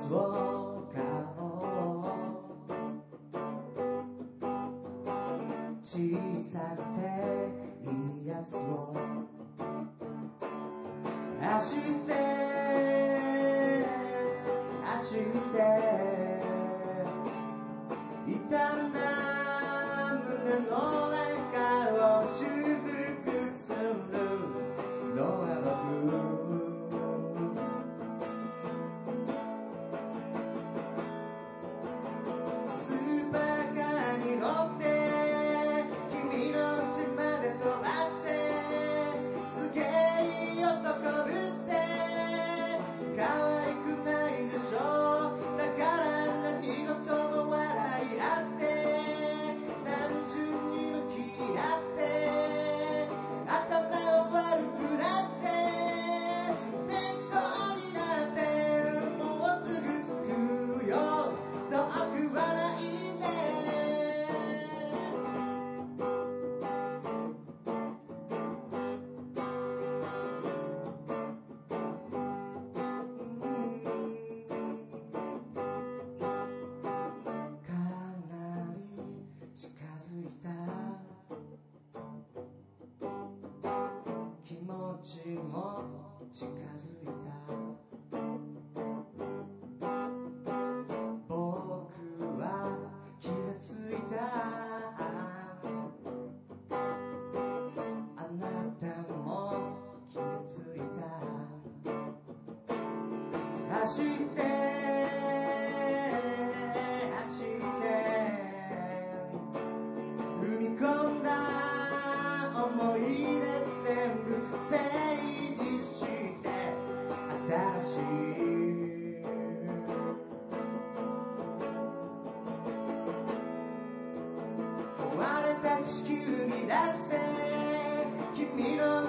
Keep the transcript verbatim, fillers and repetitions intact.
つを買おう。小さくていいやつを走って走って傷んだ胸の中を修復するのは僕。スーパーカーに乗って君の家まで飛ばしてすげえいい男ぶって可愛くないでしょ。だから何事も笑い合って単純に向き合って頭を悪くなって適当になってもうすぐ着くよ遠くはないね。かなり近づいた気持ちも近づいた。僕は気がついた。あなたも気がついた。走って走って踏み込んだ思い出全部整理して新しい壊れた地球に出して君の